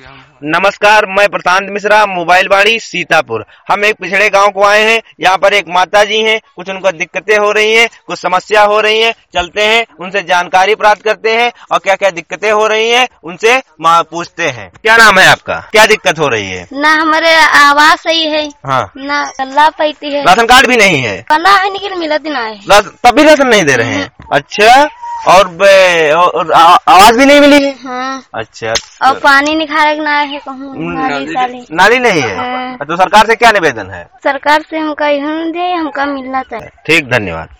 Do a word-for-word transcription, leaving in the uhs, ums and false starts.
नमस्कार, मैं प्रशांत मिश्रा, मोबाइल बाड़ी सीतापुर। हम एक पिछड़े गांव को आए हैं। यहाँ पर एक माता जी हैं, कुछ उनको दिक्कतें हो रही हैं, कुछ समस्या हो रही हैं। चलते हैं, उनसे जानकारी प्राप्त करते हैं और क्या क्या दिक्कतें हो रही हैं उनसे पूछते हैं। क्या नाम है आपका? क्या दिक्कत हो रही है? ना हमारे आवाज सही है, हाँ, ना अल्लाह पैती है, राशन कार्ड भी नहीं है, बना है निकल मिला दिन आए, तब भी राशन नहीं दे रहे हैं। अच्छा, और, और आवाज भी नहीं मिली है? हाँ। अच्छा, और पानी निकाले ना है कहूँ, नाली साली नाली नहीं है। हाँ। तो सरकार से क्या निवेदन है? सरकार से हमका यही दे, हमका मिलना चाहिए। ठीक, धन्यवाद।